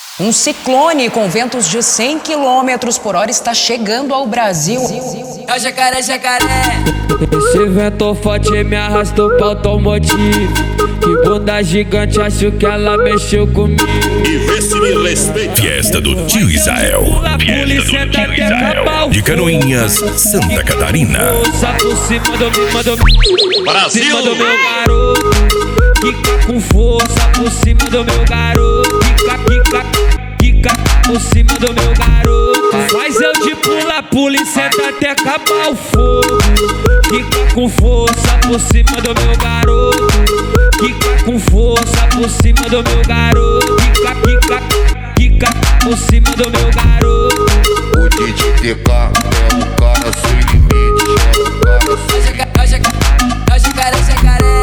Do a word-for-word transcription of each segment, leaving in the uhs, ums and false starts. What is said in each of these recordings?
Um ciclone com ventos de cem quilômetros por hora está chegando ao Brasil. É o jacaré, jacaré. Esse vento forte me arrastou pra automotivo. Que bunda gigante, acho que ela mexeu comigo. E vê se me respeita. Fiesta do Tio Israel. Fiesta do Tio Israel. De Canoinhas, Santa Catarina. Por cima do meu, Brasil. cima do meu garoto. Quica com força por cima do meu garoto. Quica, quica, quica por cima do meu garoto. Faz eu de pula, pula e senta até acabar o fogo. Quica com força por cima do meu garoto. Quica com força por cima do meu garoto. Quica, quica, quica por cima do meu garoto. O D J T K é o cara sem limite. É o cara sem limite. É o jacaré, é o jacaré, jacaré.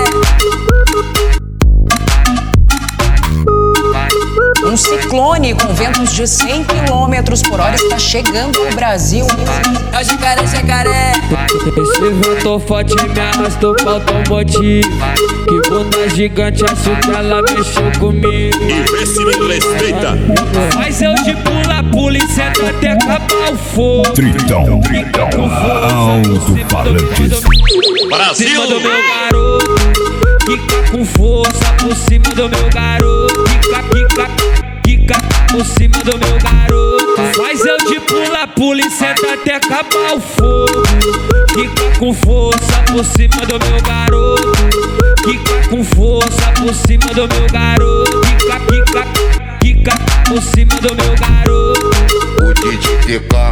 Um ciclone com ventos de cem quilômetros por hora está chegando ao Brasil. É o jacaré, jacaré. Esse vento forte me arrastou pra automotivo. Que bunda gigante, acho que ela mexeu comigo. E vê se me respeita. Faz eu de pula, pula e senta até acabar o fogo. Tritão, Tritão, alto-falantes. Brasil. Cima do meu garoto. Quica com força por cima do meu garoto. Quica, quica, quica por cima do meu garoto. Faz eu de pula, pula e senta até acabar o fogo. Quica com força por cima do meu garoto. Quica com força por cima do meu garoto. Quica, quica, quica por cima do meu garoto. O D J T K